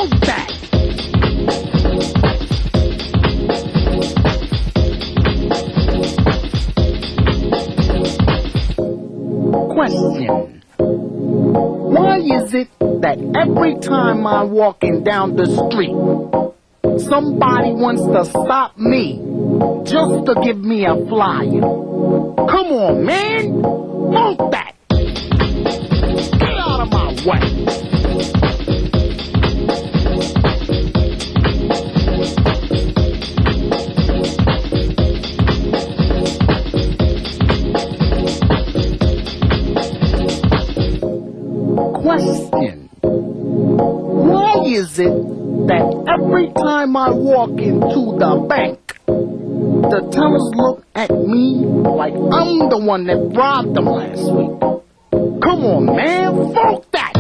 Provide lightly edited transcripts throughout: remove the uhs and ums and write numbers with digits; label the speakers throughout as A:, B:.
A: Fuck that! Question. Why is it that every time I'm walking down the street, somebody wants to stop me just to give me a flyer? Come on, man! Fuck that! Get out of my way! Question. Why is it that every time I walk into the bank, the tellers look at me like I'm the one that robbed them last week? Come on, man, fuck that!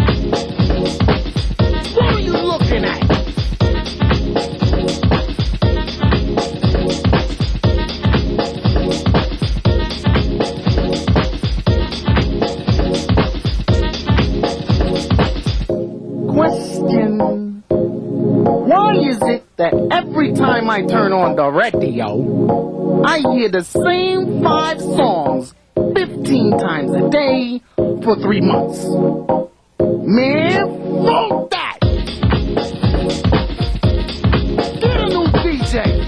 A: What are you looking at? Question. Why is it that every time I turn on the radio, I hear the same 5 songs 15 times a day for 3 months? Man, fuck that! Get a new DJ!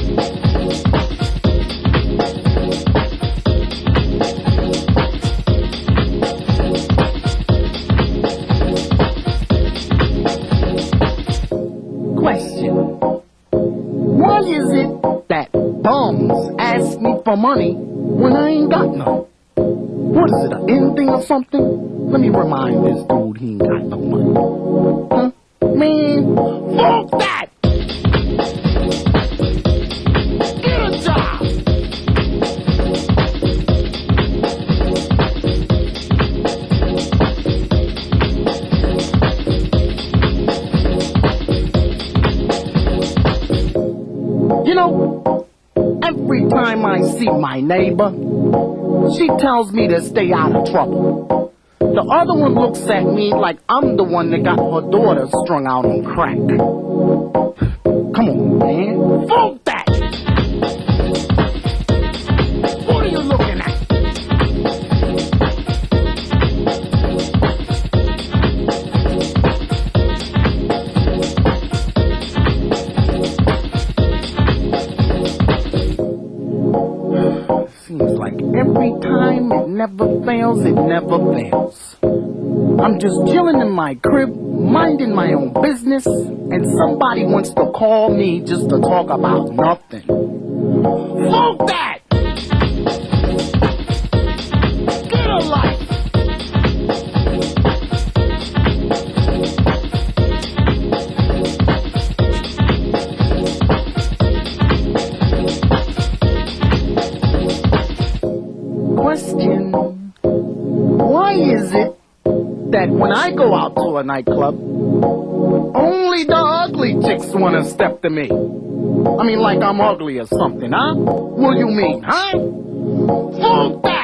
A: Question. Why is it that bums ask me for money when I ain't got none? What is it, an end thing or something? Let me remind this dude he ain't got no money. Huh? Man, fuck that! Get a job! You know, every time I see my neighbor, she tells me to stay out of trouble. The other one looks at me like I'm the one that got her daughter strung out on crack. Come on, man. Fuck that! What are you looking at? Seems like every time it never fails, it never fails. I'm just chilling in my crib, minding my own business, and somebody wants to call me just to talk about nothing. Fuck that! Get a life! Question. Why is it that when I go out to a nightclub, only the ugly chicks want to step to me? I mean, like I'm ugly or something, huh? What do you mean, huh? Fuck that!